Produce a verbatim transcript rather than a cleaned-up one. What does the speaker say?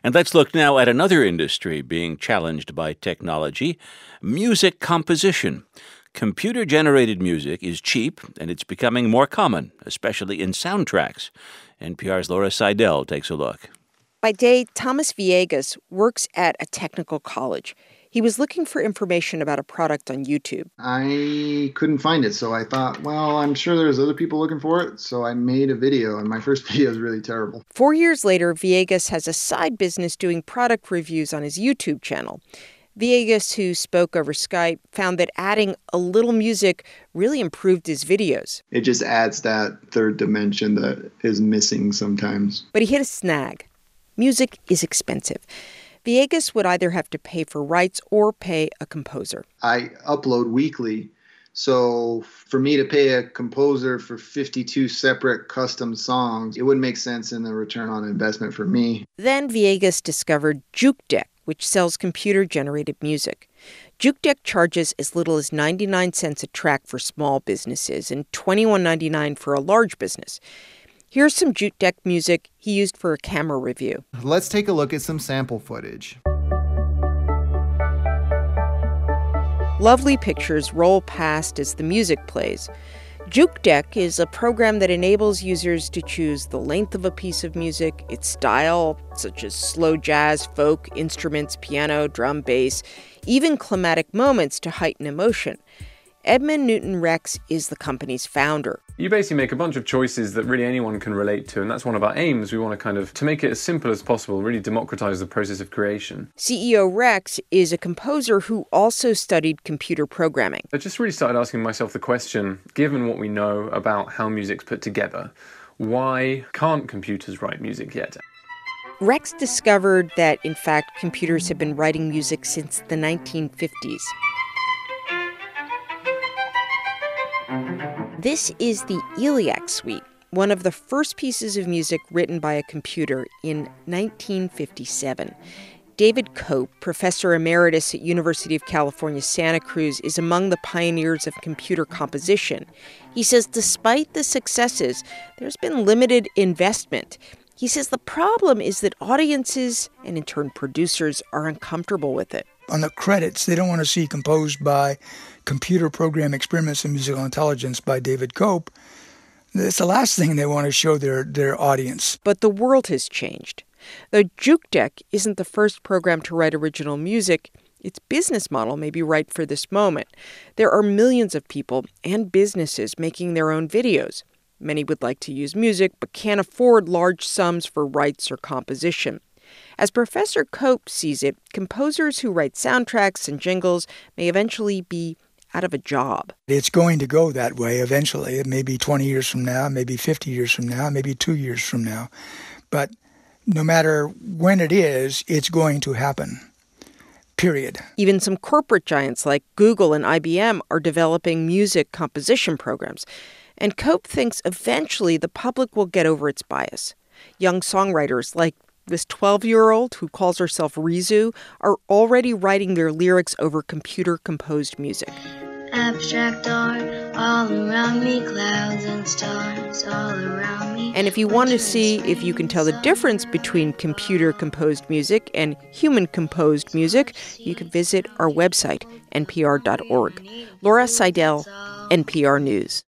And let's look now at another industry being challenged by technology, music composition. Computer-generated music is cheap, and it's becoming more common, especially in soundtracks. N P R's Laura Seidel takes a look. By day, Thomas Villegas works at a technical college. He was looking for information about a product on YouTube. I couldn't find it, so I thought, well, I'm sure there's other people looking for it, so I made a video, and my first video is really terrible. Four years later, Villegas has a side business doing product reviews on his YouTube channel. Villegas, who spoke over Skype, found that adding a little music really improved his videos. It just adds that third dimension that is missing sometimes. But he hit a snag. Music is expensive. Villegas would either have to pay for rights or pay a composer. I upload weekly, so for me to pay a composer for fifty-two separate custom songs, it wouldn't make sense in the return on investment for me. Then Villegas discovered JukeDeck, which sells computer-generated music. JukeDeck charges as little as ninety-nine cents a track for small businesses and twenty-one ninety-nine for a large business. Here's some JukeDeck music he used for a camera review. Let's take a look at some sample footage. Lovely pictures roll past as the music plays. JukeDeck is a program that enables users to choose the length of a piece of music, its style, such as slow jazz, folk, instruments, piano, drum, bass, even climatic moments to heighten emotion. Edmund Newton Rex is the company's founder. You basically make a bunch of choices that really anyone can relate to, and that's one of our aims. We want to kind of, to make it as simple as possible, really democratize the process of creation. C E O Rex is a composer who also studied computer programming. I just really started asking myself the question, given what we know about how music's put together, why can't computers write music yet? Rex discovered that, in fact, computers have been writing music since the nineteen fifties. This is the Iliac Suite, one of the first pieces of music written by a computer in nineteen fifty-seven. David Cope, professor emeritus at University of California, Santa Cruz, is among the pioneers of computer composition. He says despite the successes, there's been limited investment. He says the problem is that audiences, and in turn producers, are uncomfortable with it. On the credits, they don't want to see composed by Computer Program Experiments in Musical Intelligence by David Cope. It's the last thing they want to show their, their audience. But the world has changed. Though JukeDeck isn't the first program to write original music, its business model may be right for this moment. There are millions of people and businesses making their own videos. Many would like to use music but can't afford large sums for rights or composition. As Professor Cope sees it, composers who write soundtracks and jingles may eventually be out of a job. It's going to go that way eventually. It may be twenty years from now, maybe fifty years from now, maybe two years from now. But no matter when it is, it's going to happen. Period. Even some corporate giants like Google and I B M are developing music composition programs. And Cope thinks eventually the public will get over its bias. Young songwriters like this twelve-year-old who calls herself Rizu are already writing their lyrics over computer-composed music. Abstract art all around me, clouds and stars all around me. And if you want to see if you can tell the difference between computer-composed music and human-composed music, you can visit our website, N P R dot org. Laura Seidel, N P R News.